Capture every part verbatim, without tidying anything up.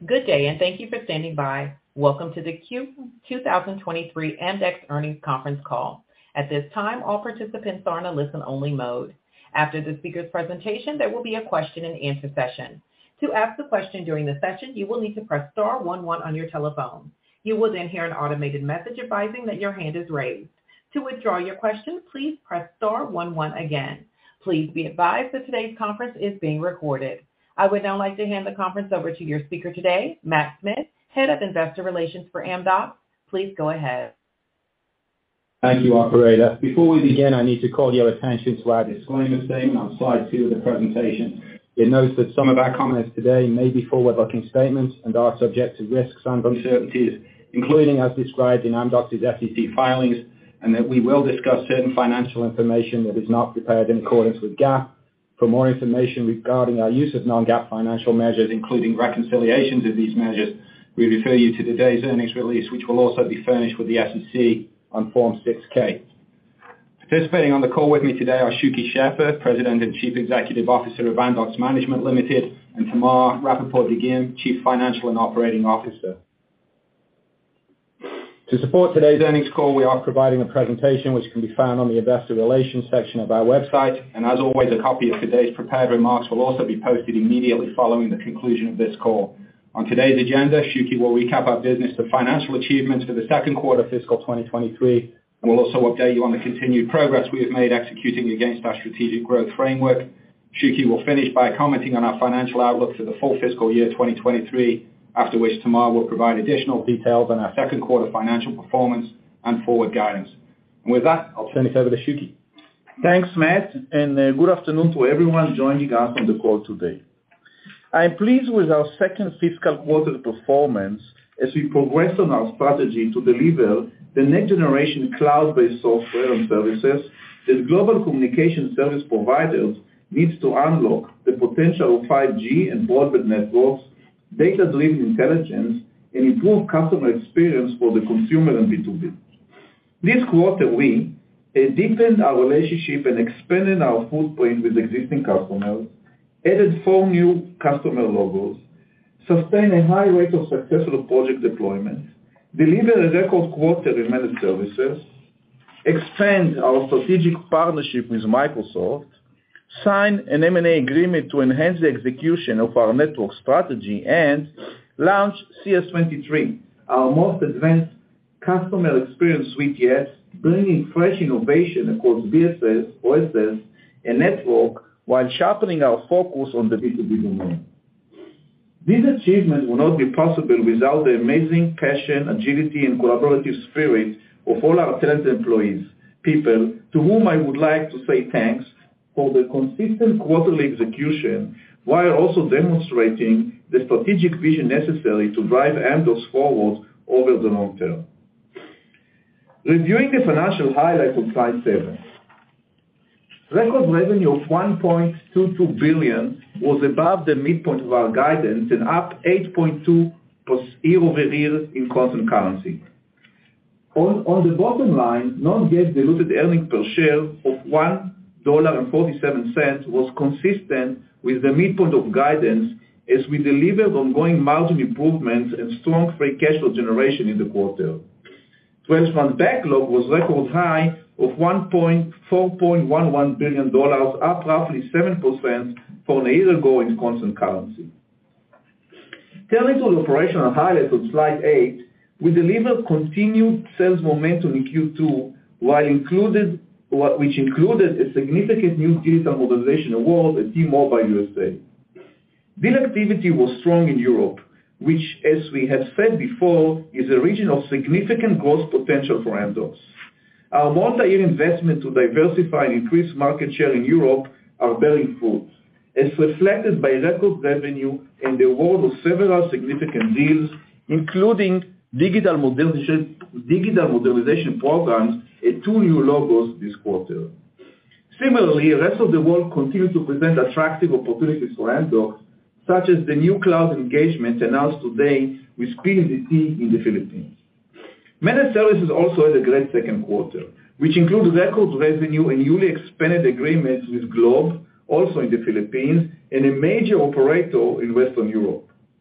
Good day, and thank you for standing by. Welcome to the Q twenty twenty-three Amdocs Earnings Conference Call. At this time, all participants are in a listen-only mode. After the speaker's presentation, there will be a question-and-answer session. To ask a question during the session, you will need to press star one one on your telephone. You will then hear an automated message advising that your hand is raised. To withdraw your question, please press star one one again. Please be advised that today's conference is being recorded. I would now like to hand the conference over to your speaker today, Matt Smith, Head of Investor Relations for Amdocs. Please go ahead. Thank you, operator. Before we begin, I need to call your attention to our disclaimer statement on slide two of the presentation. It notes that some of our comments today may be forward-looking statements and are subject to risks and uncertainties, including as described in Amdocs' S E C filings, and that we will discuss certain financial information that is not prepared in accordance with GAAP. For more information regarding our use of non-GAAP financial measures, including reconciliations of these measures, we refer you to today's earnings release, which will also be furnished with the S E C on Form six K. Participating on the call with me today are Shuky Sheffer, President and Chief Executive Officer of Amdocs Management Limited, and Tamar Rapaport-Dagim, Chief Financial and Operating Officer. To support today's earnings call, we are providing a presentation which can be found on the Investor Relations section of our website, and as always, a copy of today's prepared remarks will also be posted immediately following the conclusion of this call. On today's agenda, Shuky will recap our business to financial achievements for the second quarter fiscal twenty twenty-three, and we'll also update you on the continued progress we have made executing against our strategic growth framework. Shuky will finish by commenting on our financial outlook for the full fiscal year twenty twenty-three, after which Tamar will provide additional details on our second quarter financial performance and forward guidance. And with that, I'll turn it over to Shuky. Thanks, Matt, and uh, good afternoon to everyone joining us on the call today. I am pleased with our second fiscal quarter performance as we progress on our strategy to deliver the next generation cloud-based software and services that global communication service providers need to unlock the potential of five G and broadband networks, data-driven intelligence, and improve customer experience for the consumer and B two B. This quarter, we uh, deepened our relationship and expanded our footprint with existing customers, added four new customer logos, sustained a high rate of successful project deployment, delivered a record quarter in managed services, expand our strategic partnership with Microsoft, sign an M and A agreement to enhance the execution of our network strategy, and launch C S twenty-three, our most advanced customer experience suite yet, bringing fresh innovation across B S S, O S S, and network while sharpening our focus on the B two B domain. These achievements would not be possible without the amazing passion, agility, and collaborative spirit of all our talented employees, people to whom I would like to say thanks for the consistent quarterly execution, while also demonstrating the strategic vision necessary to drive Amdocs forward over the long term. Reviewing the financial highlights on slide seven. Record revenue of one point two two billion dollars was above the midpoint of our guidance and up eight point two percent year-over-year in constant currency. On, on the bottom line, non-GAAP diluted earnings per share of one dollar and forty-seven cents was consistent with the midpoint of guidance as we delivered ongoing margin improvements and strong free cash flow generation in the quarter. twelve-month backlog was record high of four point one one billion dollars, up roughly seven percent from a year ago in constant currency. Turning to the operational highlights on slide eight, we delivered continued sales momentum in Q two, while included which included a significant new digital modernization award at T-Mobile U S A. Deal activity was strong in Europe, which, as we have said before, is a region of significant growth potential for Amdocs. Our multi-year investment to diversify and increase market share in Europe are bearing fruit, as reflected by record revenue and the award of several significant deals, including digital modernization, digital modernization programs and two new logos this quarter. Similarly, the rest of the world continues to present attractive opportunities for Amdocs, such as the new cloud engagement announced today with P L D T in the Philippines. Managed services also had a great second quarter, which includes record revenue and newly expanded agreements with Globe, also in the Philippines, and a major operator in Western Europe.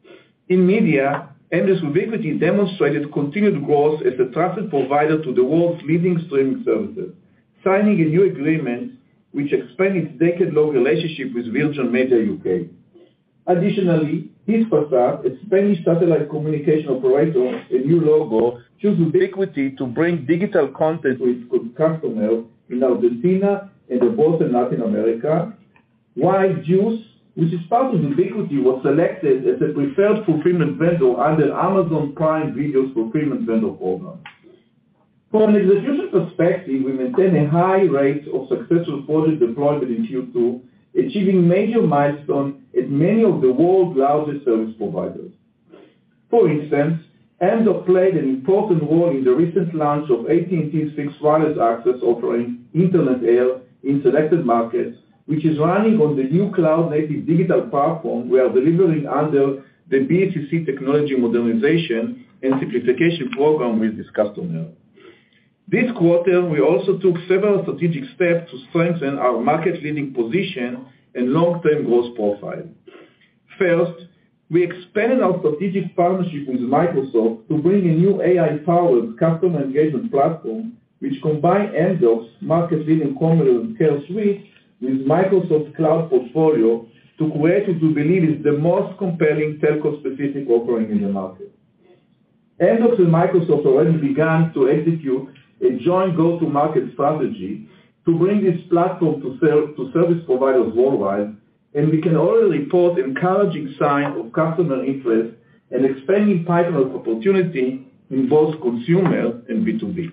In media, Amdocs Vubiquity demonstrated continued growth as a trusted provider to the world's leading streaming services, signing a new agreement which expands its decade-long relationship with Virgin Media U K. Additionally, Hispasat, a Spanish satellite communication operator, a new logo, chose Vubiquity to bring digital content to its customers in Argentina and abroad in Latin America, while Juice, which is part of Vubiquity, was selected as a preferred fulfillment vendor under Amazon Prime Video's fulfillment vendor program. From an execution perspective, we maintain a high rate of successful project deployment in Q two, achieving major milestones at many of the world's largest service providers. For instance, Amdocs played an important role in the recent launch of A T and T's fixed wireless access offering, Internet Air, in selected markets, which is running on the new cloud-native digital platform we are delivering under the B S C C Technology Modernization and Simplification Program with this customer. This quarter, we also took several strategic steps to strengthen our market-leading position and long-term growth profile. First, we expanded our strategic partnership with Microsoft to bring a new A I-powered customer engagement platform which combines Amdocs' market-leading Commerce and Care suite with Microsoft's cloud portfolio to create what we believe is the most compelling telco-specific offering in the market. Amdocs and Microsoft already began to execute a joint go-to-market strategy to bring this platform to, ser- to service providers worldwide, and we can already report encouraging signs of customer interest and expanding pipeline of opportunity in both consumer and B two B.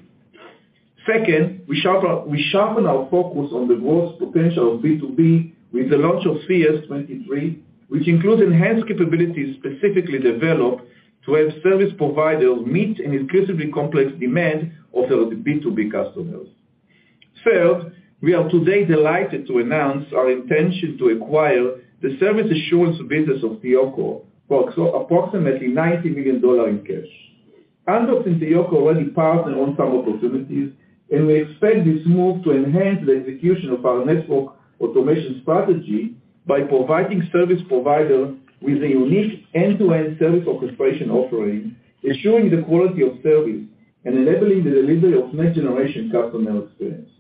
Second, we sharpen, we sharpen our focus on the growth potential of B two B with the launch of C S twenty-three, which includes enhanced capabilities specifically developed to help service providers meet an increasingly complex demand of their B two B customers. Third, we are today delighted to announce our intention to acquire the service assurance business of TEOCO for approximately ninety million dollars in cash. Amdocs and TEOCO already partner on some opportunities, and we expect this move to enhance the execution of our network automation strategy by providing service providers with a unique end-to-end service orchestration offering, ensuring the quality of service and enabling the delivery of next-generation customer experience.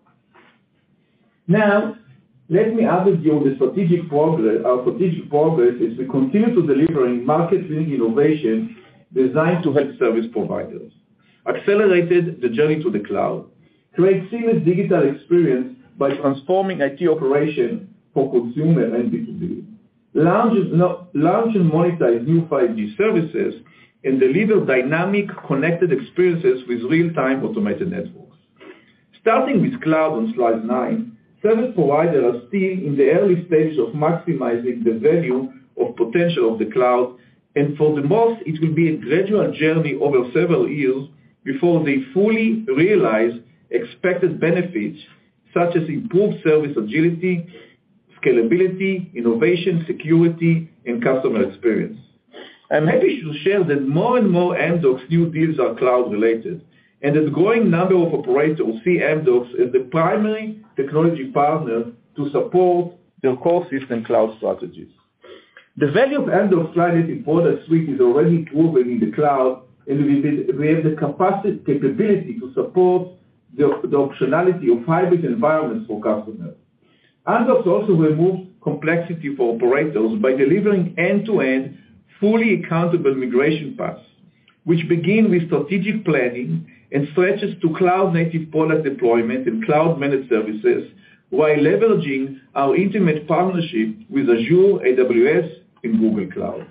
Now, let me update you on the strategic progress, our strategic progress as we continue to deliver market-leading innovation designed to help service providers, accelerated the journey to the cloud, create seamless digital experience by transforming I T operation for consumer and B two B, launch, launch and monetize new five G services, and deliver dynamic connected experiences with real-time automated networks. Starting with cloud on slide nine, service providers are still in the early stages of maximizing the value of potential of the cloud, and for the most, it will be a gradual journey over several years before they fully realize expected benefits such as improved service agility, scalability, innovation, security, and customer experience. I'm happy to share that more and more Amdocs new deals are cloud-related, and that a growing number of operators see Amdocs as the primary technology partner to support their core system cloud strategies. The value of Amdocs cloud-native product suite is already proven in the cloud, and we have the capacity, capability to support the, the optionality of hybrid environments for customers. Amdocs also removes complexity for operators by delivering end-to-end, fully accountable migration paths, which begin with strategic planning and stretches to cloud-native product deployment and cloud-managed services, while leveraging our intimate partnership with Azure, A W S, and Google Cloud.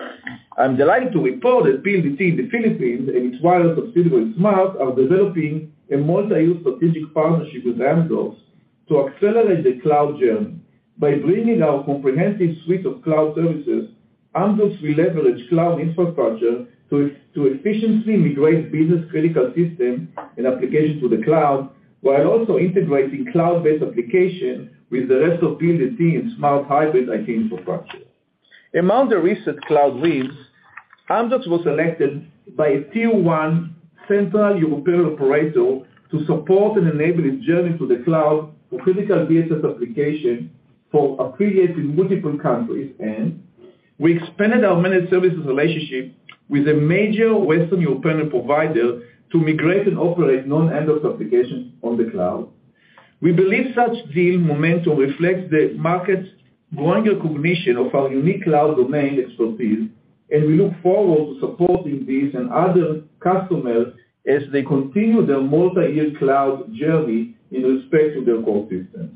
I'm delighted to report that P L D T in the Philippines and its wireless subsidiary Smart are developing a multi-use strategic partnership with Amdocs to accelerate the cloud journey. By bringing our comprehensive suite of cloud services, Amdocs will leverage cloud infrastructure to, to efficiently migrate business-critical systems and applications to the cloud, while also integrating cloud-based applications with the rest of P L D T and Smart hybrid I T infrastructure. Among the recent cloud wins, Amdocs was selected by a tier one Central European operator to support and enable its journey to the cloud for critical B S S applications for affiliates in multiple countries, and we expanded our managed services relationship with a major Western European provider to migrate and operate non-Amdocs applications on the cloud. We believe such deal momentum reflects the market's growing recognition of our unique cloud domain expertise, and we look forward to supporting these and other customers as they continue their multi-year cloud journey in respect to their core systems.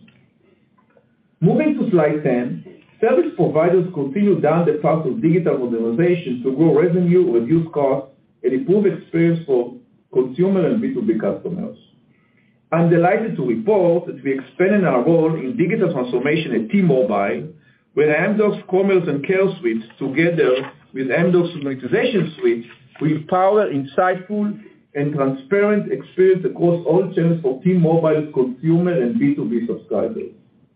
Moving to slide ten, service providers continue down the path of digital modernization to grow revenue, reduce costs, and improve experience for consumer and B two B customers. I'm delighted to report that we expanded our role in digital transformation at T-Mobile, where Amdocs Commerce and Care Suite, together with Amdocs Monetization Suite, will power insightful and transparent experience across all channels for T-Mobile's consumer and B two B subscribers.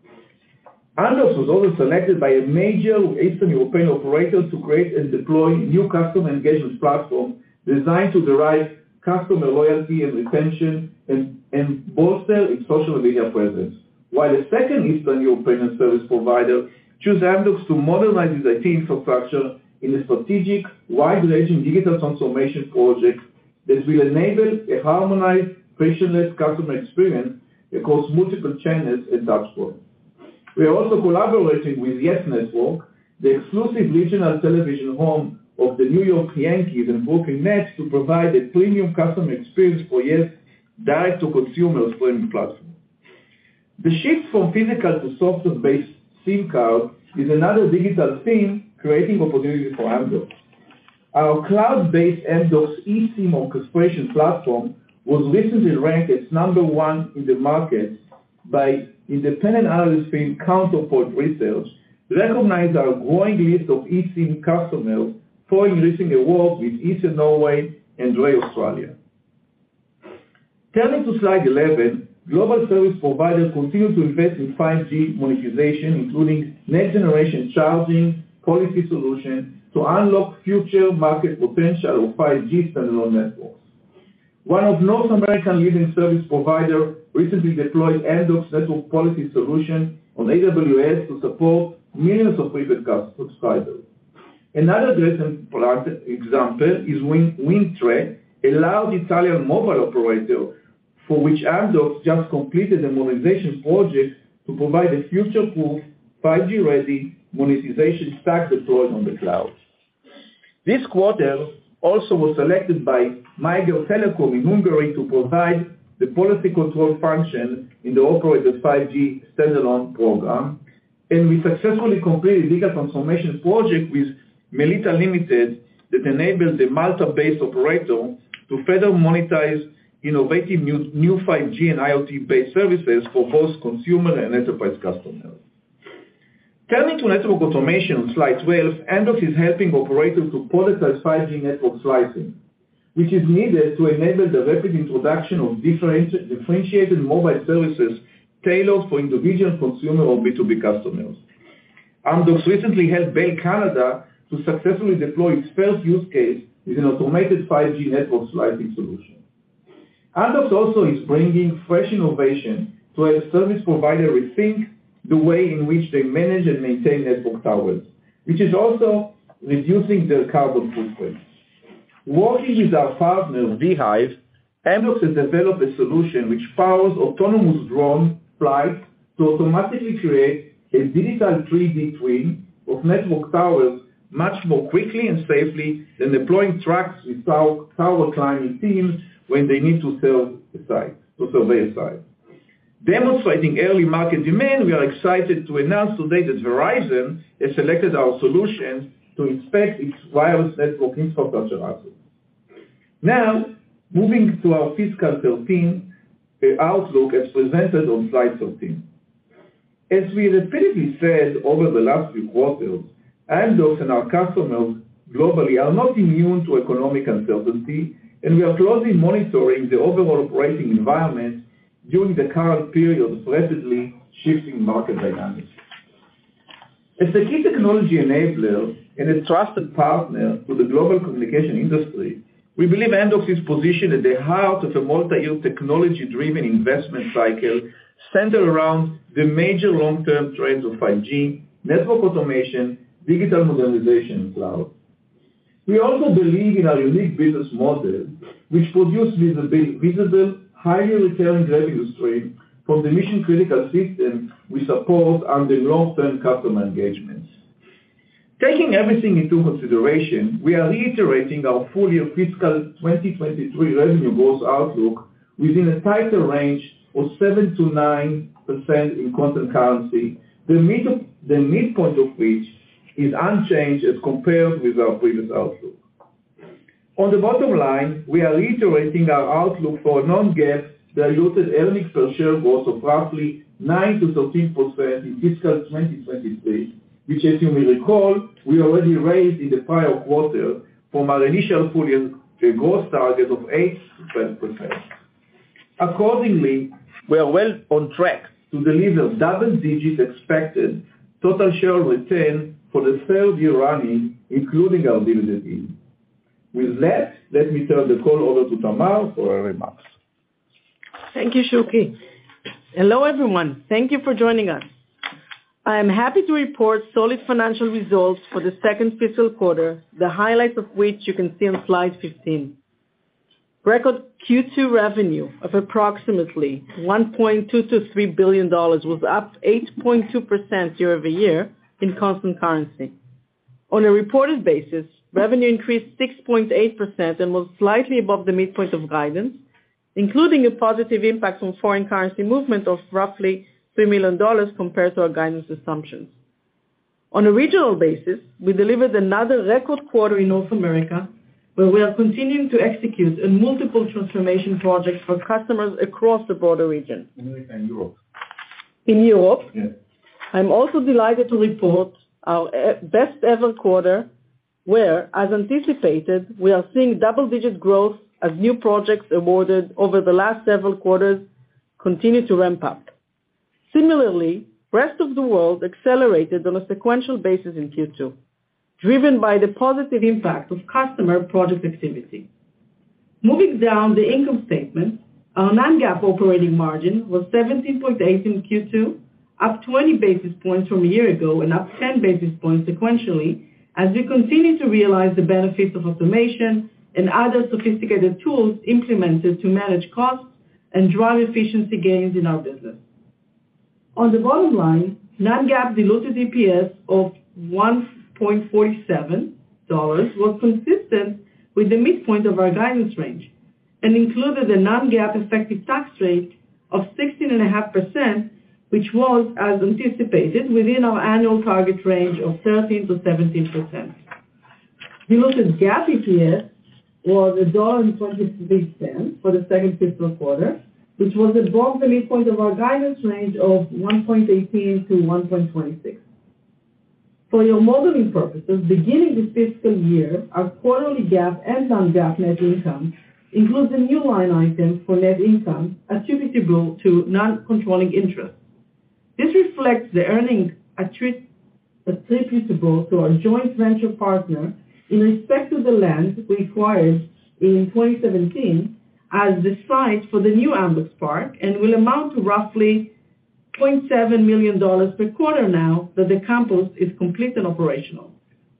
Amdocs was also selected by a major Eastern European operator to create and deploy new customer engagement platform designed to derive customer loyalty and retention and, and bolster its social media presence, while a second Eastern European service provider chose Amdocs to modernize its I T infrastructure in a strategic, wide-ranging digital transformation project that will enable a harmonized, frictionless customer experience across multiple channels and touchpoints. We are also collaborating with Yes Network, the exclusive regional television home of the New York Yankees and Brooklyn Nets, to provide a premium customer experience for Yes direct-to-consumer streaming platform. The shift from physical to software-based SIM card is another digital theme creating opportunities for Amdocs. Our cloud-based Amdocs eSIM orchestration platform was recently ranked as number one in the market by independent analyst firm Counterpoint Research, recognize our growing list of eSIM customers following recent awards with Eastern Norway and Ray Australia. Turning to slide eleven, global service providers continue to invest in five G monetization, including next-generation charging, policy solutions, to unlock future market potential of five G standalone networks. One of North American leading service providers recently deployed Amdocs Network Policy solution on A W S to support millions of prepaid subscribers. Another recent example is WindTre, a large Italian mobile operator for which Amdocs just completed a modernization project to provide a future-proof, five G-ready monetization stack deployed on the cloud. This quarter also was selected by Magyar Telekom in Hungary to provide the policy control function in the operator's five G standalone program, and we successfully completed a digital transformation project with Melita Limited that enabled the Malta-based operator to further monetize innovative new, new five G and IoT-based services for both consumer and enterprise customers. Turning to network automation on slide twelve, Amdocs is helping operators to productize five G network slicing, which is needed to enable the rapid introduction of differentiated mobile services tailored for individual consumer or B two B customers. Amdocs recently helped Bell Canada to successfully deploy its first use case with an automated five G network slicing solution. Amdocs also is bringing fresh innovation to help service providers rethink the way in which they manage and maintain network towers, which is also reducing their carbon footprint. Working with our partner, Vhive, Amdocs has developed a solution which powers autonomous drone flights to automatically create a digital three D twin of network towers much more quickly and safely than deploying trucks with tower, tower climbing teams when they need to serve a site, to survey a site. Demonstrating early market demand, we are excited to announce today that Verizon has selected our solutions to inspect its wireless network infrastructure assets. Now, moving to our fiscal thirteen uh, outlook as presented on slide thirteen. As we repeatedly said over the last few quarters, Amdocs and our customers globally are not immune to economic uncertainty, and we are closely monitoring the overall operating environment during the current period of rapidly shifting market dynamics. As a key technology enabler and a trusted partner to the global communication industry, we believe Amdocs is positioned at the heart of a multi-year technology-driven investment cycle centered around the major long-term trends of five G, network automation, digital modernization, and cloud. We also believe in our unique business model, which produces visible, visible, highly recurring revenue stream from the mission-critical system we support under long-term customer engagements. Taking everything into consideration, we are reiterating our full-year fiscal twenty twenty-three revenue growth outlook within a tighter range of seven to nine percent in constant currency, the, mid of, the midpoint of which is unchanged as compared with our previous outlook. On the bottom line, we are reiterating our outlook for a non-GAAP diluted earnings per share growth of roughly nine to thirteen percent in fiscal twenty twenty-three, which, as you may recall, we already raised in the prior quarter from our initial full-year growth target of eight to twelve percent. Accordingly, we are well on track to deliver double-digit expected total share return for the third year running, including our dividend yield. With that, let me turn the call over to Tamar for her remarks. Thank you, Shuky. Hello, everyone. Thank you for joining us. I am happy to report solid financial results for the second fiscal quarter, the highlights of which you can see on slide fifteen. Record Q two revenue of approximately one point two two three billion dollars was up eight point two percent year-over-year in constant currency. On a reported basis, revenue increased six point eight percent and was slightly above the midpoint of guidance, including a positive impact from foreign currency movement of roughly three million dollars compared to our guidance assumptions. On a regional basis, we delivered another record quarter in North America, where we are continuing to execute on multiple transformation projects for customers across the broader region. America and Europe. In Europe, yeah. I'm also delighted to report our best ever quarter, where, as anticipated, we are seeing double-digit growth as new projects awarded over the last several quarters continue to ramp up. Similarly, rest of the world accelerated on a sequential basis in Q two, driven by the positive impact of customer project activity. Moving down the income statement, our non-GAAP operating margin was seventeen point eight in Q two, up twenty basis points from a year ago and up ten basis points sequentially, as we continue to realize the benefits of automation and other sophisticated tools implemented to manage costs and drive efficiency gains in our business. On the bottom line, non-GAAP diluted E P S of one point four seven dollars was consistent with the midpoint of our guidance range and included a non-GAAP effective tax rate of sixteen point five percent, which was, as anticipated, within our annual target range of thirteen to seventeen percent. Diluted GAAP E P S was one dollar and twenty-three cents for the second fiscal quarter, which was above the midpoint of our guidance range of one point one eight to one point two six. For your modeling purposes, beginning this fiscal year, our quarterly GAAP and non-GAAP net income includes a new line item for net income attributable to non-controlling interest. This reflects the earnings attributable to our joint venture partner in respect to the land we acquired in twenty seventeen as the site for the new Amdocs Park, and will amount to roughly zero point seven million dollars per quarter now that the campus is complete and operational.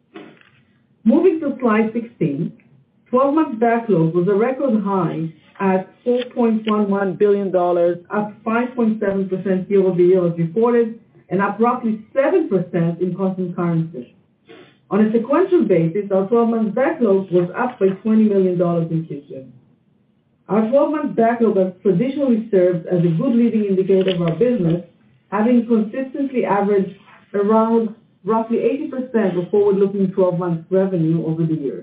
Moving to slide sixteen, twelve month backlog was a record high at four point one one billion dollars, up five point seven percent year-over-year as reported, and up roughly seven percent in constant currency. On a sequential basis, our twelve month backlog was up by twenty million dollars in Q two. Our twelve month backlog has traditionally served as a good leading indicator of our business, having consistently averaged around roughly eighty percent of forward-looking twelve month revenue over the years.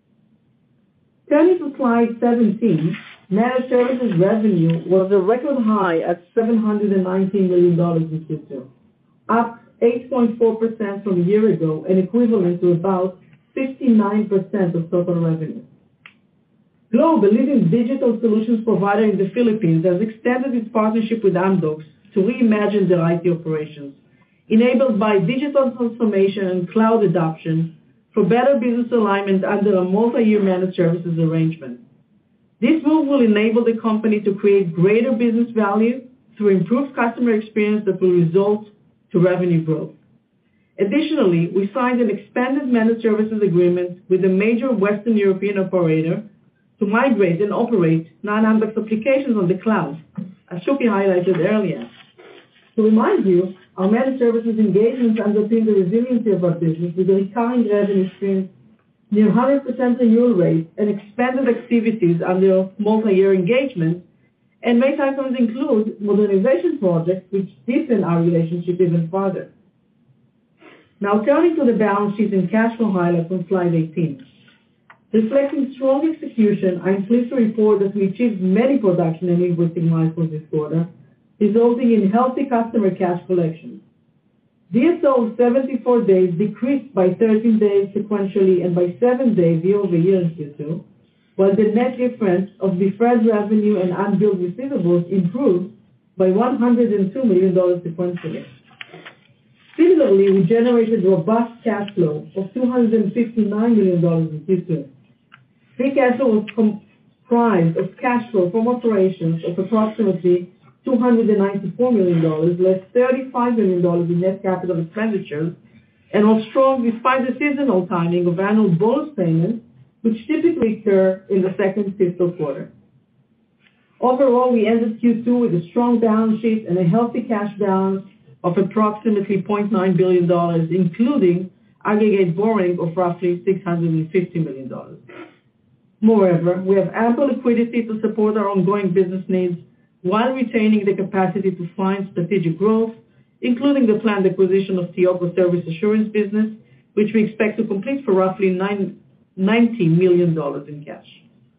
Turning to slide seventeen, managed services revenue was a record high at seven hundred nineteen million dollars in Q two, up eight point four percent from a year ago and equivalent to about fifty-nine percent of total revenue. Globe, a leading digital solutions provider in the Philippines, has extended its partnership with Amdocs to reimagine their I T operations, enabled by digital transformation and cloud adoption for better business alignment under a multi-year managed services arrangement. This move will enable the company to create greater business value through improved customer experience that will result to revenue growth. Additionally, we signed an expanded managed services agreement with a major Western European operator to migrate and operate non-Amdocs applications on the cloud, as Shuky highlighted earlier. To remind you, our managed services engagements underpin the resiliency of our business with a recurring revenue stream, near one hundred percent renewal rate, and expanded activities under multi-year engagements, and may sometimes include modernization projects which deepen our relationship even further. Now turning to the balance sheet and cash flow highlights on slide eighteen. Reflecting strong execution, I am pleased to report that we achieved many production and invoicing milestones this quarter, resulting in healthy customer cash collections. D S O of seventy-four days decreased by thirteen days sequentially and by seven days year-over-year in Q two, while the net difference of deferred revenue and unbilled receivables improved by one hundred two million dollars sequentially. Similarly, we generated robust cash flow of two hundred fifty-nine million dollars in Q two. Free cash flow was comprised of cash flow from operations of approximately two hundred ninety-four million dollars, less thirty-five million dollars in net capital expenditures, and was strong despite the seasonal timing of annual bonus payments, which typically occur in the second fiscal quarter. Overall, we ended Q two with a strong balance sheet and a healthy cash balance of approximately zero point nine billion dollars, including aggregate borrowing of roughly six hundred fifty million dollars. Moreover, we have ample liquidity to support our ongoing business needs while retaining the capacity to fund strategic growth, including the planned acquisition of TEOCO Service Assurance business, which we expect to complete for roughly ninety million dollars in cash.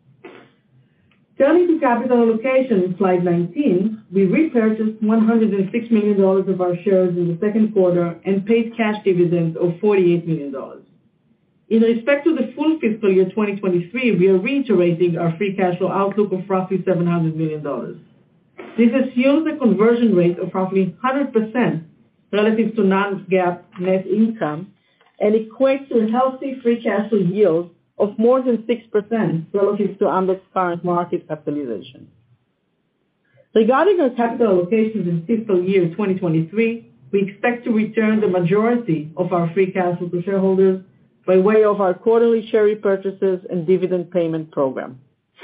Turning to capital allocation in slide nineteen, we repurchased one hundred six million dollars of our shares in the second quarter and paid cash dividends of forty-eight million dollars. In respect to the full fiscal year twenty twenty-three, we are reiterating our free cash flow outlook of roughly seven hundred million dollars. This assumes a conversion rate of roughly one hundred percent relative to non-GAAP net income and equates to a healthy free cash flow yield of more than six percent relative to Amdocs' current market capitalization. Regarding our capital allocations in fiscal year twenty twenty-three, we expect to return the majority of our free cash flow to shareholders by way of our quarterly share repurchases and dividend payment program.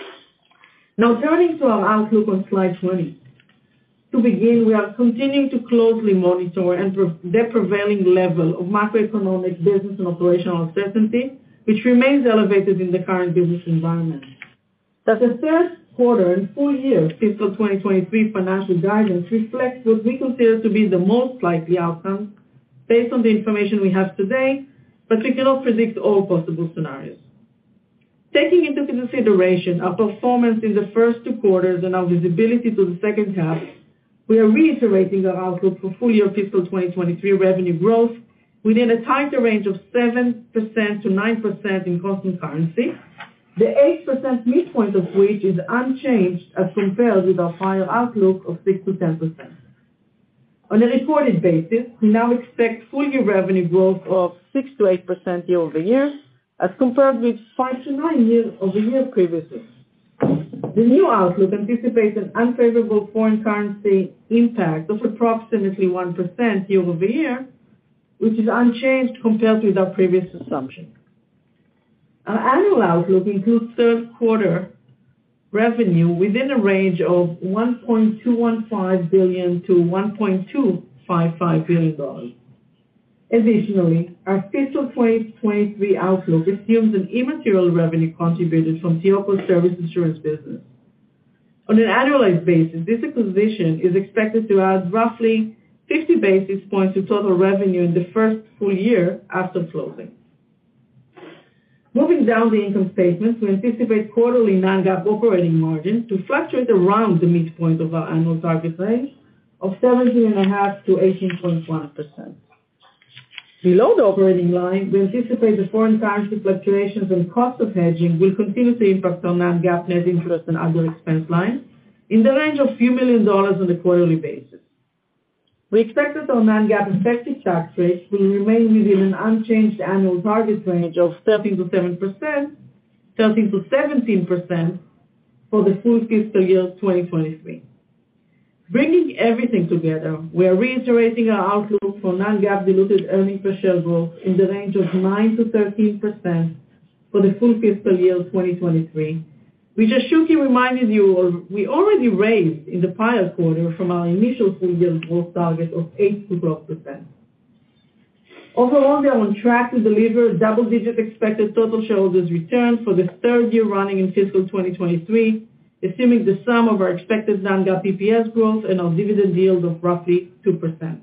Now turning to our outlook on slide twenty. To begin, we are continuing to closely monitor and the prevailing level of macroeconomic, business, and operational uncertainty, which remains elevated in the current business environment. That the third quarter and full year fiscal twenty twenty-three financial guidance reflects what we consider to be the most likely outcomes based on the information we have today, but we cannot predict all possible scenarios. Taking into consideration our performance in the first two quarters and our visibility to the second half, we are reiterating our outlook for full year fiscal twenty twenty-three revenue growth within a tighter range of seven percent to nine percent in constant currency, the eight percent midpoint of which is unchanged as compared with our prior outlook of six to ten percent. On a reported basis, we now expect full year revenue growth of six to eight percent year-over-year as compared with five to nine year-over-year previously. The new outlook anticipates an unfavorable foreign currency impact of approximately one percent year-over-year, which is unchanged compared with our previous assumption. Our annual outlook includes third quarter revenue within a range of one point two one five billion dollars to one point two five five billion dollars. Additionally, our fiscal twenty twenty-three outlook assumes an immaterial revenue contributed from TEOCO Service Assurance business. On an annualized basis, this acquisition is expected to add roughly fifty basis points to total revenue in the first full year after closing. Moving down the income statement, we anticipate quarterly non-GAAP operating margin to fluctuate around the midpoint of our annual target range of seventeen point five to eighteen point one percent. Below the operating line, we anticipate the foreign currency fluctuations and cost of hedging will continue to impact our non-GAAP net interest and other expense lines in the range of a few million dollars on a quarterly basis. We expect that our non-GAAP effective tax rate will remain within an unchanged annual target range of thirteen to seven percent, thirteen to seventeen percent for the full fiscal year twenty twenty-three. Bringing everything together, we are reiterating our outlook for non-GAAP diluted earnings per share growth in the range of nine to thirteen percent for the full fiscal year twenty twenty-three, which as Shuky reminded you, we already raised in the prior quarter from our initial full-year growth target of eight to twelve percent. Overall, we are on track to deliver double-digit expected total shareholders return for the third year running in fiscal twenty twenty-three, assuming the sum of our expected non-GAAP E P S growth and our dividend yield of roughly two percent.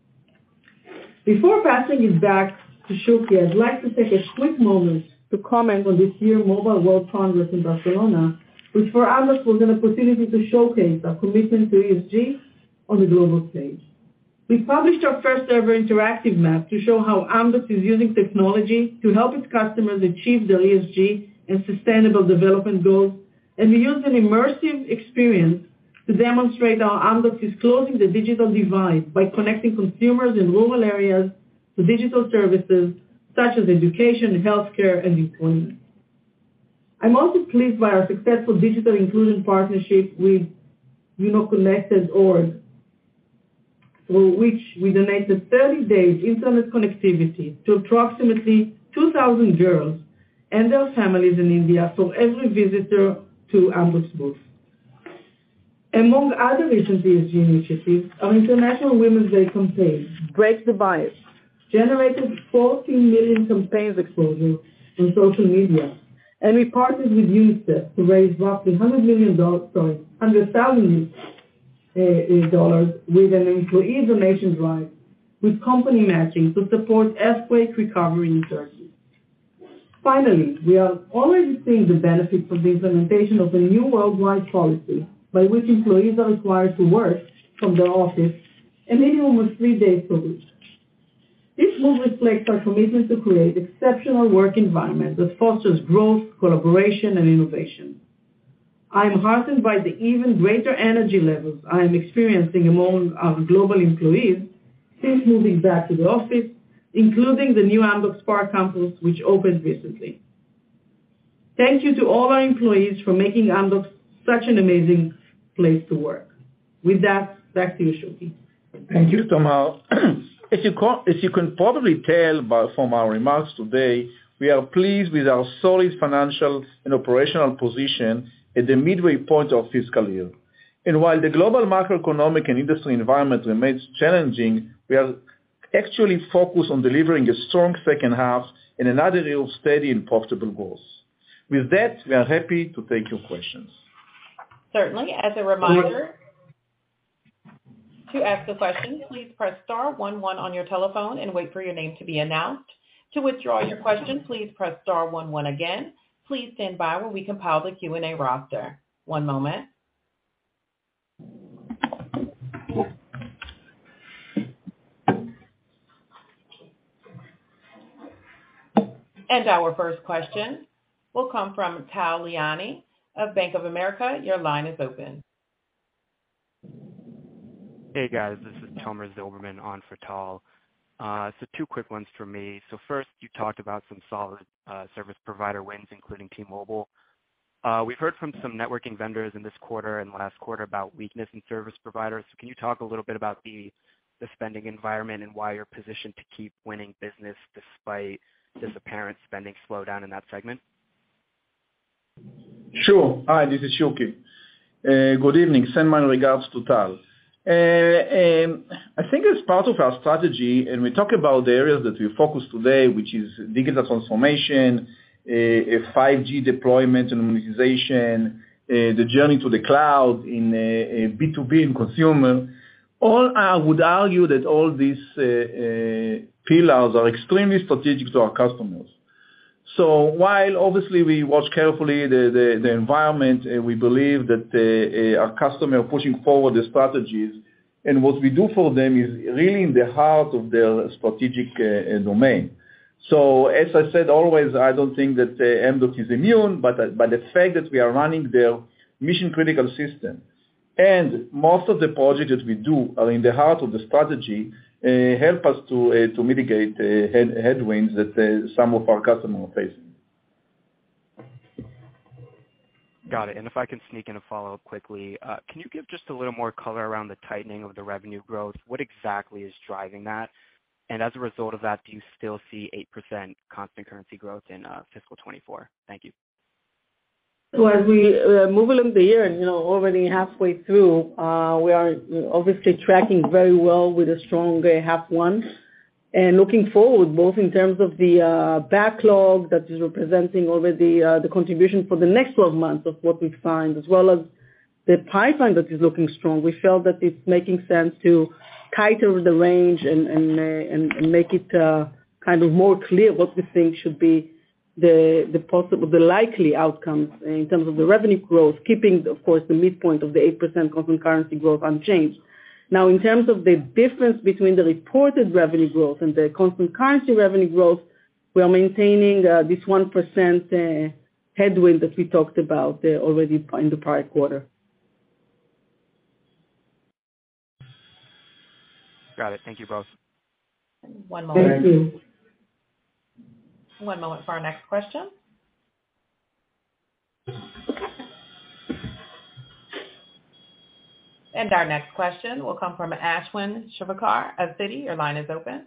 Before passing it back to Shuky, I'd like to take a quick moment to comment on this year's Mobile World Congress in Barcelona, which for Amdocs was an opportunity to showcase our commitment to E S G on the global stage. We published our first ever interactive map to show how Amdocs is using technology to help its customers achieve their E S G and sustainable development goals, and we used an immersive experience to demonstrate how Amdocs is closing the digital divide by connecting consumers in rural areas to digital services such as education, healthcare, and employment. I'm also pleased by our successful digital inclusion partnership with You Know Connected dot org, through which we donated thirty days internet connectivity to approximately two thousand girls and their families in India for every visitor to Amdocs booth. Among other recent E S G initiatives, our International Women's Day campaign, Break the Bias, generated fourteen million campaigns exposure on social media, and we partnered with UNICEF to raise roughly one hundred million dollars, sorry, one hundred thousand dollars with an employee donation drive with company matching to support earthquake recovery in Turkey. Finally, we are already seeing the benefits of the implementation of a new worldwide policy by which employees are required to work from their office a minimum of three days per week. This move reflects our commitment to create exceptional work environment that fosters growth, collaboration, and innovation. I am heartened by the even greater energy levels I am experiencing among our global employees since moving back to the office, including the new Amdocs Park campus, which opened recently. Thank you to all our employees for making Amdocs such an amazing place to work. With that, back to you, Shuky. Thank you, Tamar. As you, as you can probably tell by, from our remarks today, we are pleased with our solid financial and operational position at the midway point of fiscal year. And while the global macroeconomic and industry environment remains challenging, we are actually focused on delivering a strong second half and another year of steady and profitable growth. With that, we are happy to take your questions. Certainly. As a reminder, to ask a question, please press star one one on your telephone and wait for your name to be announced. To withdraw your question, please press star one one again. Please stand by while we compile the Q and A roster. One moment. And our first question will come from Tal Liani of Bank of America. Your line is open. Hey guys, this is Tomer Zilberman on for Tal. Uh, so two quick ones from me. So first, you talked about some solid uh, service provider wins, including T-Mobile. Uh, we've heard from some networking vendors in this quarter and last quarter about weakness in service providers. So can you talk a little bit about the, the spending environment and why you're positioned to keep winning business despite this apparent spending slowdown in that segment? Sure. Hi, this is Shuky. Uh, good evening. Send my regards to Tal. Uh, um, I think as part of our strategy, and we talk about the areas that we focus today, which is digital transformation, uh, five G deployment and monetization, uh, the journey to the cloud in uh, B two B and consumer, all I would argue that all these uh, uh, pillars are extremely strategic to our customers. So while obviously we watch carefully the, the, the environment, uh, we believe that uh, uh, our customers are pushing forward the strategies, and what we do for them is really in the heart of their strategic uh, domain. So as I said always, I don't think that uh, Amdocs is immune, but, uh, but the fact that we are running their mission-critical system, and most of the projects that we do are in the heart of the strategy, Uh, help us to uh, to mitigate uh, head, headwinds that uh, some of our customers are facing. Got it. And if I can sneak in a follow-up quickly, uh, can you give just a little more color around the tightening of the revenue growth? What exactly is driving that? And as a result of that, do you still see eight percent constant currency growth in uh, fiscal twenty-four? Thank you. So as we uh, move along the year, you know, already halfway through, uh, we are obviously tracking very well with a strong uh, half one. And looking forward, both in terms of the uh, backlog that is representing already uh, the contribution for the next twelve months of what we've signed, as well as the pipeline that is looking strong, we felt that it's making sense to tighten the range and and, uh, and, and make it uh, kind of more clear what we think should be the the possible, the likely outcomes in terms of the revenue growth, keeping, of course, the midpoint of the eight percent constant currency growth unchanged. Now, in terms of the difference between the reported revenue growth and the constant currency revenue growth, we are maintaining uh, this one percent uh, headwind that we talked about uh, already in the prior quarter. Got it. Thank you both. One moment. Thank you. One moment for our next question. And our next question will come from Ashwin Shirvaikar of Citi. Your line is open.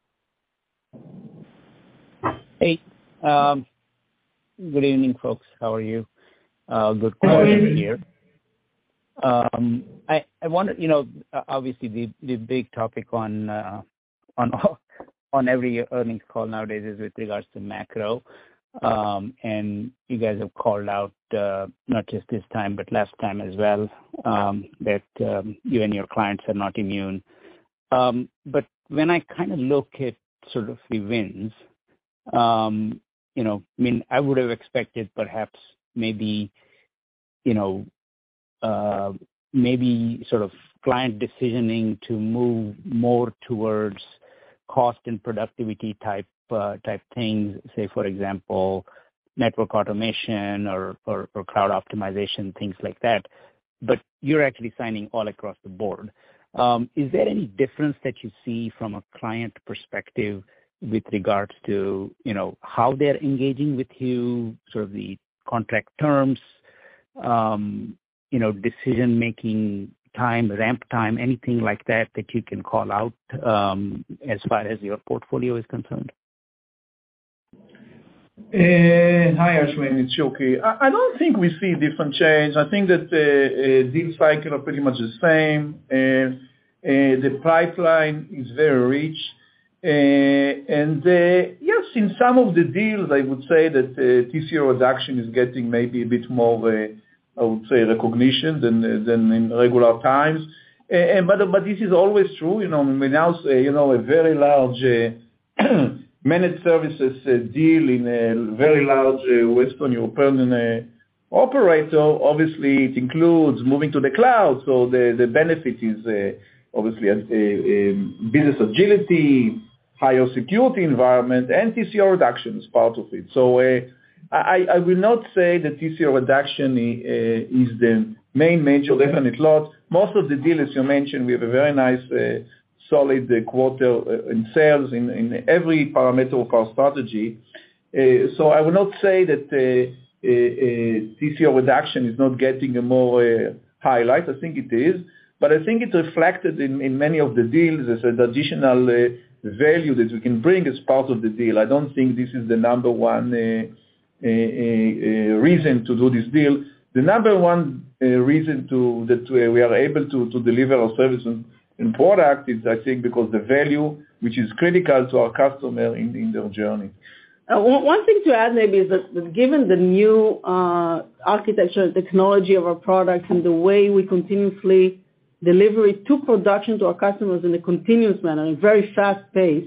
Hey, um, good evening, folks. How are you? Uh, good quarter here. Um, I, I wonder, you know, obviously the, the big topic on uh, on on every earnings call nowadays is with regards to macro. Um, and you guys have called out, uh, not just this time, but last time as well, um, that um, you and your clients are not immune. Um, but when I kind of look at sort of the wins, um, you know, I mean, I would have expected perhaps maybe, you know, uh, maybe sort of client decisioning to move more towards cost and productivity type Uh, type things, say, for example, network automation or, or, or cloud optimization, things like that. But you're actually signing all across the board. Um, is there any difference that you see from a client perspective with regards to, you know, how they're engaging with you, sort of the contract terms, um, you know, decision-making time, ramp time, anything like that that you can call out um, as far as your portfolio is concerned? Uh, hi, Ashwin. It's Shuky. I, I don't think we see different change. I think that uh, uh, deal cycle are pretty much the same. Uh, uh, the pipeline is very rich. Uh, and uh, yes, in some of the deals, I would say that uh, T C O reduction is getting maybe a bit more, uh, I would say, recognition than uh, than in regular times. Uh, and, but but this is always true. You know, we now say, you know, a very large uh, managed services uh, deal in a very large uh, Western European uh, operator. Obviously, it includes moving to the cloud, so the, the benefit is uh, obviously a, a, a business agility, higher security environment, and T C O reduction is part of it. So uh, I, I will not say that T C O reduction uh, is the main major definite lot. Most of the deals, as you mentioned, we have a very nice uh, solid uh, quarter uh, in sales in, in every parameter of our strategy. Uh, so I will not say that uh, uh, uh, T C O reduction is not getting a more uh, highlight. I think it is, but I think it reflected in, in many of the deals as an additional uh, value that we can bring as part of the deal. I don't think this is the number one uh, uh, uh, reason to do this deal. The number one uh, reason to that uh, we are able to, to deliver our service and in product is, I think, because the value, which is critical to our customer in, in their journey. Uh, one thing to add maybe is that, that given the new uh, architecture and technology of our products and the way we continuously deliver it to production to our customers in a continuous manner, in a very fast pace,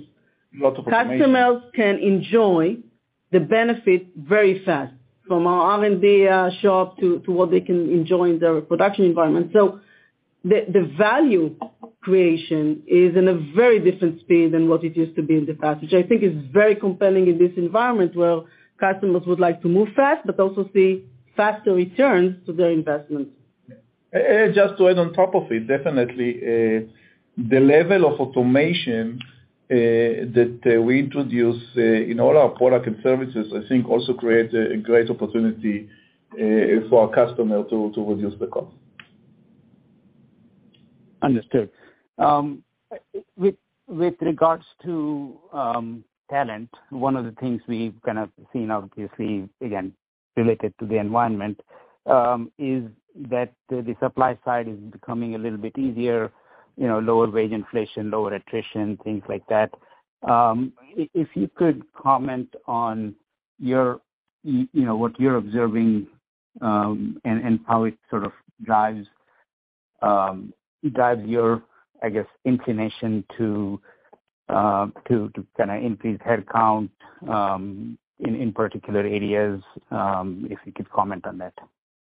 customers can enjoy the benefit very fast, from our R and D uh, shop to, to what they can enjoy in their production environment. So the, the value creation is in a very different speed than what it used to be in the past, which I think is very compelling in this environment where customers would like to move fast, but also see faster returns to their investments. Uh, just to add on top of it, definitely uh, the level of automation uh, that uh, we introduce uh, in all our products and services, I think also create a, a great opportunity uh, for our customer to, to reduce the cost. Understood. Um, with with regards to um, talent, one of the things we've kind of seen, obviously, again, related to the environment, um, is that the, the supply side is becoming a little bit easier, you know, lower wage inflation, lower attrition, things like that. Um, if you could comment on your, you know, what you're observing um, and, and how it sort of drives um, drives your, I guess, inclination to uh, to to kind of increase headcount um, in in particular areas. Um, if you could comment on that.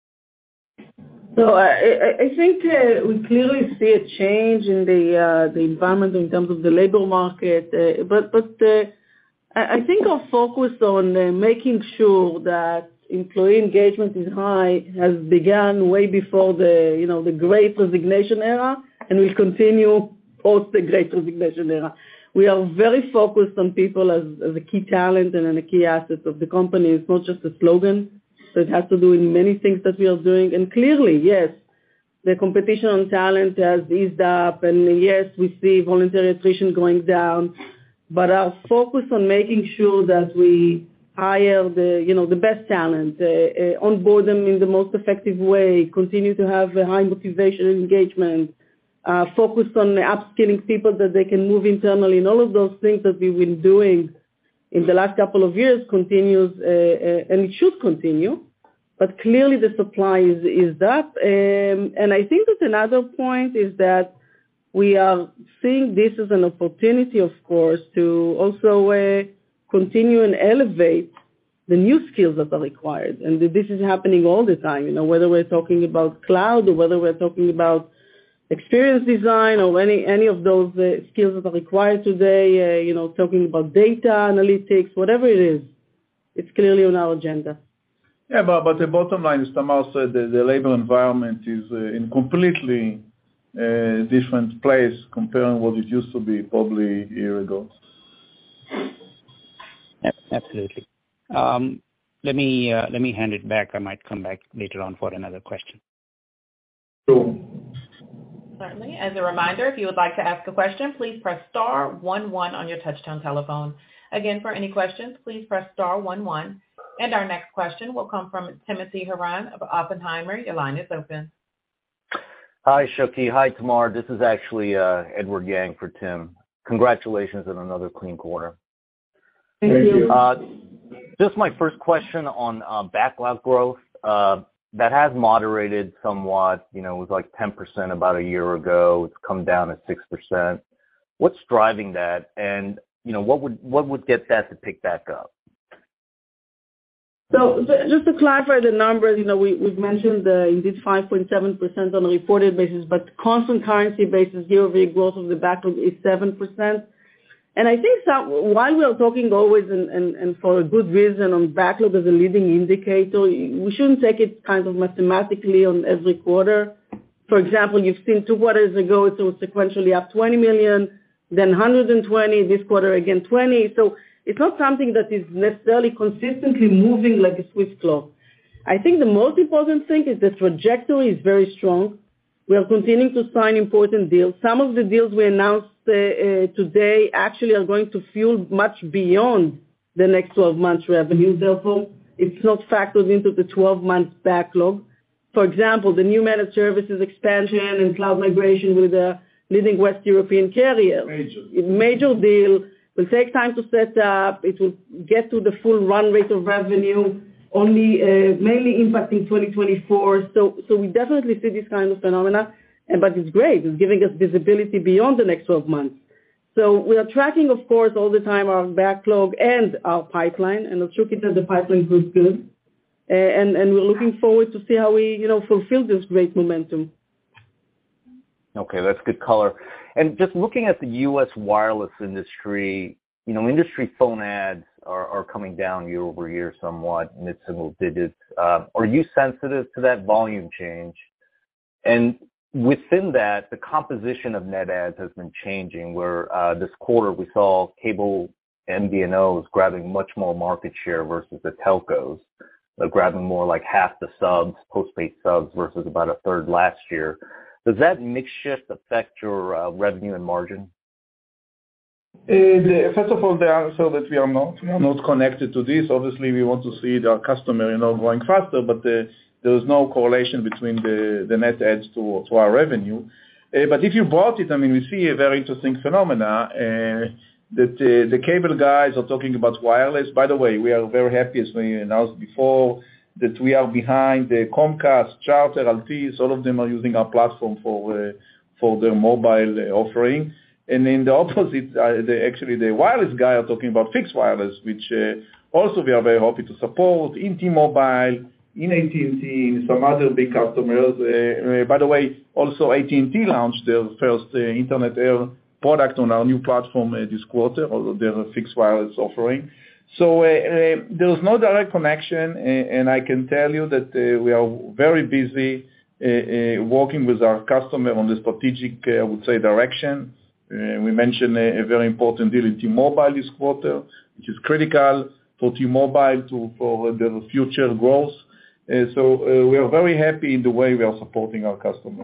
So I, I think uh, we clearly see a change in the uh, the environment in terms of the labor market, uh, but but uh, I think our focus on uh, making sure that employee engagement is high has begun way before the you know the Great Resignation era, and will continue post the Great Resignation era. We are very focused on people as, as a key talent and a key asset of the company. It's not just a slogan. So it has to do with many things that we are doing. And clearly, yes, the competition on talent has eased up, and yes, we see voluntary attrition going down. But our focus on making sure that we hire the, you know, the best talent, uh, uh, onboard them in the most effective way, continue to have a high motivation and engagement, uh, focus on upskilling people that they can move internally, and all of those things that we've been doing in the last couple of years continues, uh, uh, and it should continue. But clearly the supply is, is up. Um, and I think that another point is that we are seeing this as an opportunity, of course, to also uh, continue and elevate the new skills that are required. And this is happening all the time, you know, whether we're talking about cloud or whether we're talking about experience design or any, any of those uh, skills that are required today, uh, you know, talking about data analytics, whatever it is, it's clearly on our agenda. Yeah, but, but the bottom line, as Tamar said, the, the labor environment is uh, in completely uh, different place comparing what it used to be probably a year ago. Absolutely. Um, let me uh, let me hand it back. I might come back later on for another question. Sure. Certainly. As a reminder, if you would like to ask a question, please press star one one on your touchtone telephone. Again, for any questions, please press star one one. And our next question will come from Timothy Horan of Oppenheimer. Your line is open. Hi, Shuki. Hi, Tamar. This is actually uh, Edward Yang for Tim. Congratulations on another clean quarter. Thank, Thank you. Uh, just my first question on uh, backlog growth. Uh, that has moderated somewhat. You know, it was like ten percent about a year ago. It's come down to six percent. What's driving that? And, you know, what would what would get that to pick back up? So just to clarify the numbers, you know, we, we've mentioned uh, indeed five point seven percent on a reported basis, but constant currency basis, year-over-year growth of the backlog is seven percent. And I think some, while we are talking always and, and, and for a good reason on backlog as a leading indicator, we shouldn't take it kind of mathematically on every quarter. For example, you've seen two quarters ago, it was sequentially up twenty million, then one hundred twenty, this quarter again twenty. So it's not something that is necessarily consistently moving like a Swiss clock. I think the most important thing is the trajectory is very strong. We are continuing to sign important deals. Some of the deals we announced uh, uh, today actually are going to fuel much beyond the next twelve months revenue. Therefore, it's not factored into the twelve months backlog. For example, the new managed services expansion and cloud migration with a leading West European carrier. Major. Major deal. Will take time to set up. It will get to the full run rate of revenue, only uh, mainly impacting twenty twenty-four. So, so we definitely see this kind of phenomena, and but it's great. It's giving us visibility beyond the next twelve months. So we are tracking, of course, all the time our backlog and our pipeline, and as Shuki said, the pipeline looks good, uh, and and we're looking forward to see how we, you know, fulfill this great momentum. Okay, that's good color. And just looking at the U S wireless industry, you know, industry phone ads are, are coming down year over year somewhat, mid-single digits. Uh, are you sensitive to that volume change? And within that, the composition of net ads has been changing, where uh, this quarter we saw cable M V N Os grabbing much more market share versus the telcos. uh, grabbing more like half the subs, postpaid subs versus about a third last year. Does that mix shift affect your uh, revenue and margin? Uh, the, first of all, the answer that we are not we are not connected to this. Obviously, we want to see our customer, you know, growing faster, but uh, there is no correlation between the, the net adds to to our revenue. Uh, but if you brought it, I mean, we see a very interesting phenomena. Uh, that uh, the cable guys are talking about wireless. By the way, we are very happy, as we announced before, that we are behind the Comcast, Charter, Altice. All of them are using our platform for uh, for their mobile uh, offering. And in the opposite, uh, the, actually the wireless guy are talking about fixed wireless, which uh, also we are very happy to support in T-Mobile, in A T and T, in some other big customers. Uh, uh, by the way, also A T and T launched their first uh, Internet Air product on our new platform uh, this quarter, although their fixed wireless offering. So uh, uh, there is no direct connection, uh, and I can tell you that uh, we are very busy uh, uh, working with our customer on the strategic, uh, I would say, direction. Uh, we mentioned a, a very important deal in T-Mobile this quarter, which is critical for T-Mobile to for their future growth. Uh, so uh, we are very happy in the way we are supporting our customer.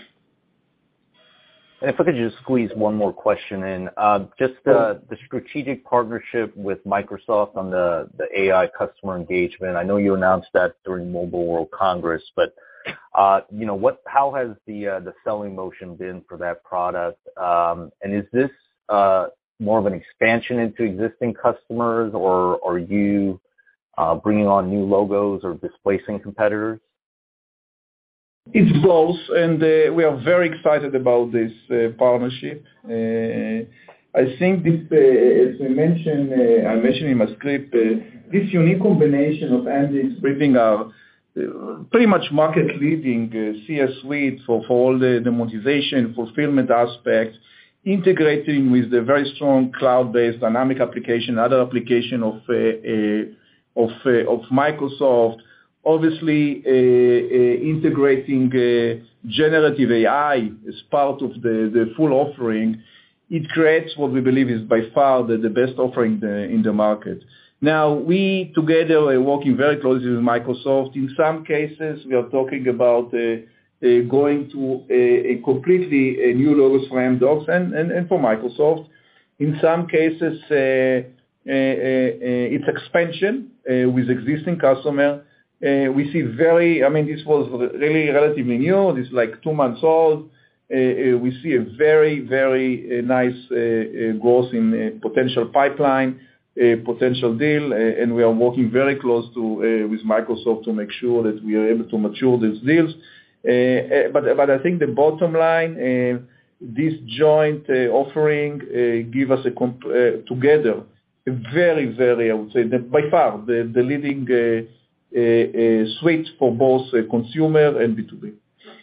And if I could just squeeze one more question in, uh, just uh, the strategic partnership with Microsoft on the, the A I customer engagement. I know you announced that during Mobile World Congress, but uh, you know, what? How has the uh, the selling motion been for that product? Um, and is this uh, more of an expansion into existing customers, or are you uh, bringing on new logos or displacing competitors? It's both, and uh, we are very excited about this uh, partnership. Uh, I think this, uh, as we mentioned, uh, I mentioned in my script, uh, this unique combination of Amdocs bringing our uh, pretty much market-leading uh, C S suite for, for all the, the monetization, fulfillment aspects, integrating with the very strong cloud-based dynamic application, other application of uh, uh, of, uh, of Microsoft. Obviously, uh, uh, integrating uh, generative A I as part of the, the full offering, it creates what we believe is by far the, the best offering the, in the market. Now, we together are working very closely with Microsoft. In some cases, we are talking about uh, uh, going to a, a completely a new logos for Amdocs and, and, and for Microsoft. In some cases, uh, uh, uh, it's expansion uh, with existing customer. Uh, we see very, I mean, this was really relatively new. This is like two months old. Uh, uh, we see a very, very uh, nice uh, uh, growth in uh, potential pipeline, uh, potential deal, uh, and we are working very close to uh, with Microsoft to make sure that we are able to mature these deals. Uh, uh, but, but I think the bottom line, uh, this joint uh, offering uh, give us a comp- uh, together a very, very, I would say, the, by far the, the leading uh, A, a suite for both uh, consumer and B two B.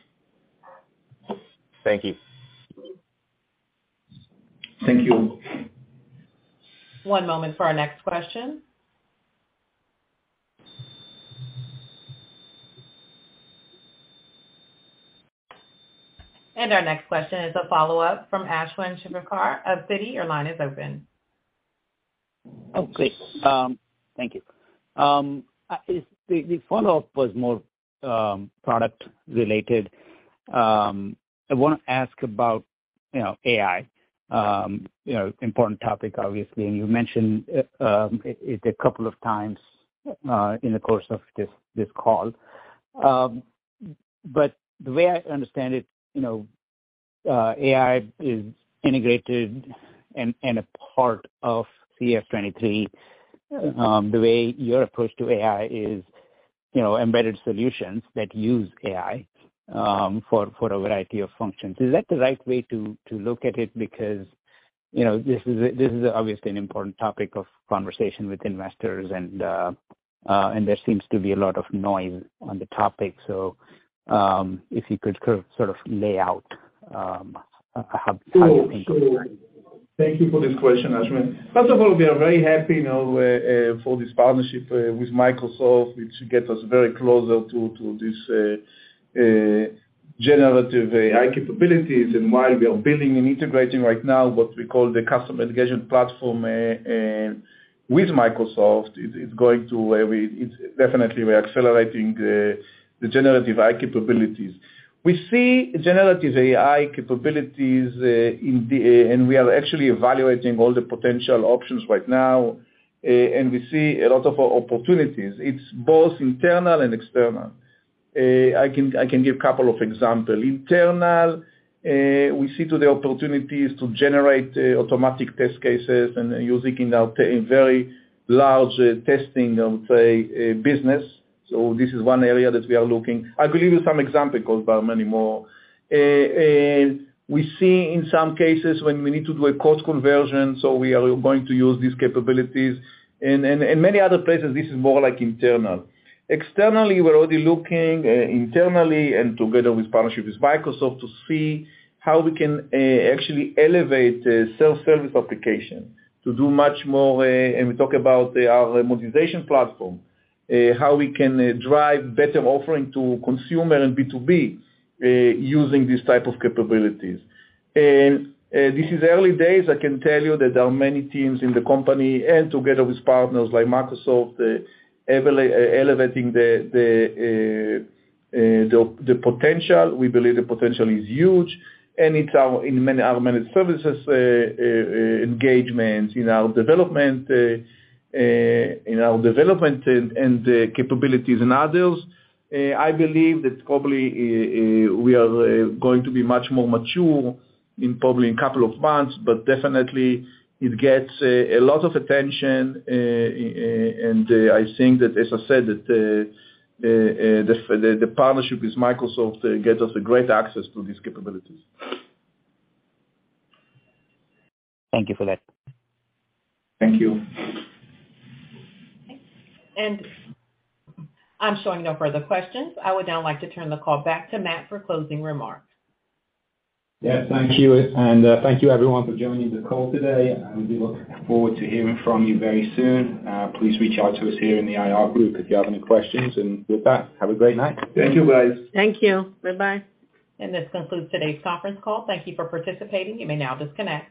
Thank you. Thank you. One moment for our next question. And our next question is a follow-up from Ashwin Shirvaikar of Citi. Your line is open. Oh, great. Um, thank you. Um, is The, the follow-up was more um, product related. Um, I want to ask about, you know, A I, um, you know, important topic, obviously, and you mentioned uh, um, it, it a couple of times uh, in the course of this, this call. Um, but the way I understand it, you know, uh, A I is integrated and, and a part of C F twenty-three. Um, the way your approach to A I is, you know, embedded solutions that use A I um, for for a variety of functions. Is that the right way to to look at it? Because, you know, this is a, this is obviously an important topic of conversation with investors, and uh, uh, and there seems to be a lot of noise on the topic. So, um, if you could sort of lay out um, how, how you think of it. Thank you for this question, Ashwin. First of all, we are very happy, you know, uh, uh, for this partnership uh, with Microsoft, which gets us very closer to to this uh, uh, generative A I capabilities. And while we are building and integrating right now what we call the customer engagement platform, uh, uh, with Microsoft, it, it's going to, uh, we, it's definitely we're accelerating uh, the generative A I capabilities. We see generative A I capabilities uh, in the, uh, and we are actually evaluating all the potential options right now, uh, and we see a lot of opportunities. It's both internal and external. Uh, I can I can give a couple of examples. Internal, uh, we see to the opportunities to generate uh, automatic test cases and uh, using in our te- in very large uh, testing, I would say, uh, business. So this is one area that we are looking. I'll give you some examples, because there are many more. Uh, uh, we see in some cases when we need to do a code conversion, so we are going to use these capabilities. And, and, and many other places, this is more like internal. Externally, we're already looking uh, internally and together with partnership with Microsoft to see how we can uh, actually elevate uh, self-service application to do much more. Uh, and we talk about uh, our monetization platform. Uh, how we can uh, drive better offering to consumer and B two B uh, using this type of capabilities. And uh, this is early days. I can tell you that there are many teams in the company and together with partners like Microsoft uh, ele- elevating the the, uh, uh, the the potential. We believe the potential is huge, and it's our in many our managed services uh, uh, engagements, in our development. Uh, Uh, in our development and, and uh, capabilities and others. Uh, I believe that probably uh, uh, we are uh, going to be much more mature in probably a couple of months, but definitely it gets uh, a lot of attention, uh, uh, and uh, I think that, as I said, that uh, uh, uh, the, the, the partnership with Microsoft uh, gets us a great access to these capabilities. Thank you for that. Thank you. And I'm showing no further questions. I would now like to turn the call back to Matt for closing remarks. Yeah, thank you. And uh, thank you everyone for joining the call today. And we look forward to hearing from you very soon. Uh, please reach out to us here in the I R group if you have any questions. And with that, have a great night. Thank you, guys. Thank you. Bye-bye. And this concludes today's conference call. Thank you for participating. You may now disconnect.